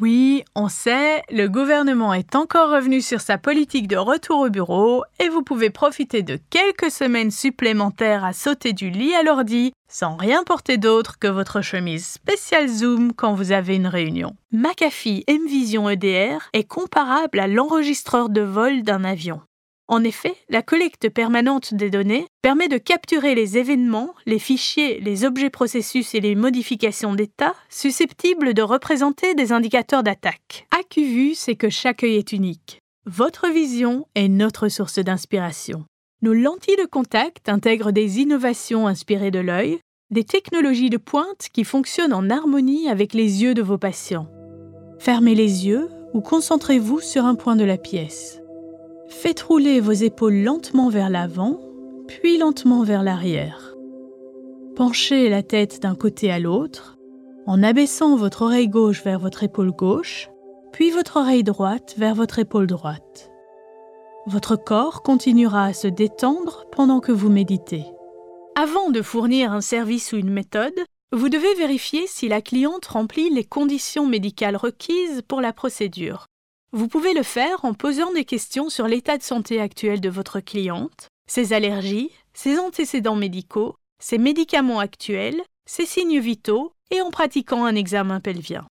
Oui, on sait, le gouvernement est encore revenu sur sa politique de retour au bureau et vous pouvez profiter de quelques semaines supplémentaires à sauter du lit à l'ordi sans rien porter d'autre que votre chemise spéciale Zoom quand vous avez une réunion. McAfee M-Vision EDR est comparable à l'enregistreur de vol d'un avion. En effet, la collecte permanente des données permet de capturer les événements, les fichiers, les objets processus et les modifications d'état susceptibles de représenter des indicateurs d'attaque. AccuVu, c'est que chaque œil est unique. Votre vision est notre source d'inspiration. Nos lentilles de contact intègrent des innovations inspirées de l'œil, des technologies de pointe qui fonctionnent en harmonie avec les yeux de vos patients. Fermez les yeux ou concentrez-vous sur un point de la pièce. Faites rouler vos épaules lentement vers l'avant, puis lentement vers l'arrière. Penchez la tête d'un côté à l'autre, en abaissant votre oreille gauche vers votre épaule gauche, puis votre oreille droite vers votre épaule droite. Votre corps continuera à se détendre pendant que vous méditez. Avant de fournir un service ou une méthode, vous devez vérifier si la cliente remplit les conditions médicales requises pour la procédure. Vous pouvez le faire en posant des questions sur l'état de santé actuel de votre cliente, ses allergies, ses antécédents médicaux, ses médicaments actuels, ses signes vitaux et en pratiquant un examen pelvien.